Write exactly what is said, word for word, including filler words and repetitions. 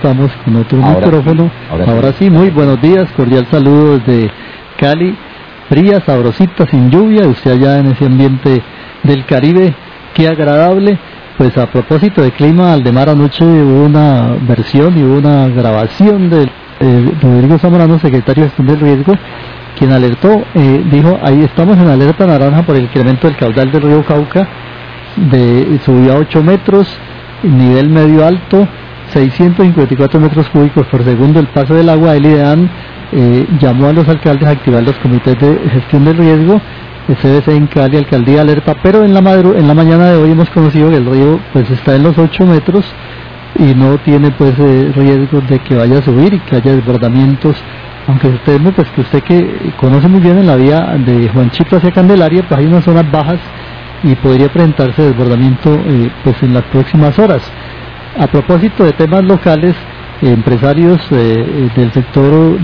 estamos con otro ahora micrófono. Sí, ahora, ahora sí. sí, muy buenos días, cordial saludo desde Cali, fría, sabrosita, sin lluvia, usted allá en ese ambiente del Caribe, qué agradable. Pues a propósito de clima, Aldemar, anoche hubo una versión y hubo una grabación de eh, Rodrigo Zamorano, secretario de Gestión del Riesgo, quien alertó, eh, dijo, ahí estamos en alerta naranja por el incremento del caudal del río Cauca, de subió a ocho metros, nivel medio alto, seiscientos cincuenta y cuatro metros cúbicos por segundo el paso del agua. El IDEAN eh, llamó a los alcaldes a activar los comités de gestión del riesgo. El C B C en Cali, alcaldía alerta, pero en la madru en la mañana de hoy hemos conocido que el río pues está en los ocho metros y no tiene pues eh, riesgo de que vaya a subir y que haya desbordamientos, aunque usted pues que usted que conoce muy bien en la vía de Juanchito hacia Candelaria, pues hay unas zonas bajas y podría presentarse desbordamiento eh, pues en las próximas horas. A propósito de temas locales, eh, empresarios eh, del sector